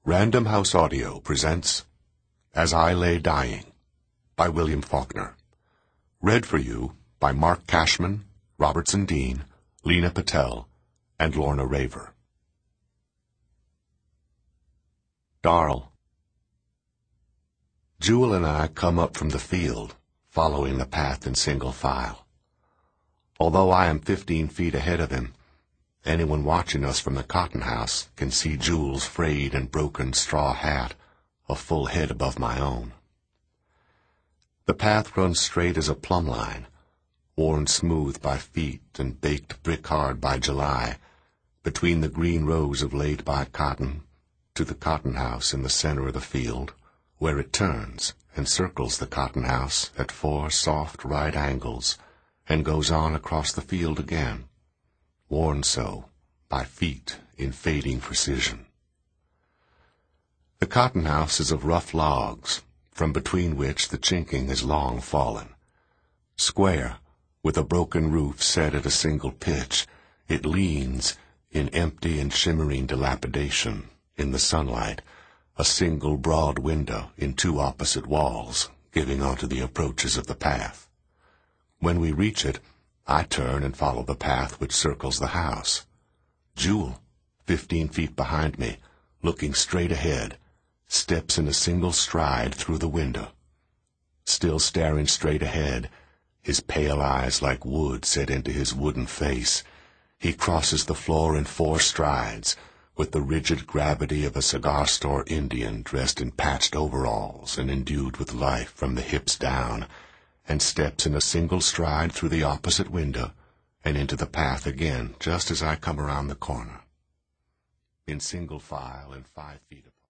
Random House Audio presents As I Lay Dying by William Faulkner. Read for you by Mark Cashman, Robertson Dean, Lena Patel, and Lorna Raver. Darl. Jewel and I come up from the field, following the path in single file. Although I am 15 feet ahead of him, anyone watching us from the cotton house can see Jewel's frayed and broken straw hat a full head above my own. The path runs straight as a plumb line, worn smooth by feet and baked brick-hard by July, between the green rows of laid-by cotton to the cotton house in the center of the field, where it turns and circles the cotton house at 4 soft right angles and goes on across the field again, worn so by feet in fading precision. The cotton house is of rough logs, from between which the chinking has long fallen. Square, with a broken roof set at a single pitch, it leans, in empty and shimmering dilapidation, in the sunlight, a single broad window in 2 opposite walls, giving onto the approaches of the path. When we reach it, I turn and follow the path which circles the house. Jewel, 15 feet behind me, looking straight ahead, steps in a single stride through the window. Still staring straight ahead, his pale eyes like wood set into his wooden face, he crosses the floor in 4 strides, with the rigid gravity of a cigar-store Indian dressed in patched overalls and endued with life from the hips down, and steps in a single stride through the opposite window and into the path again just as I come around the corner, in single file and 5 feet apart.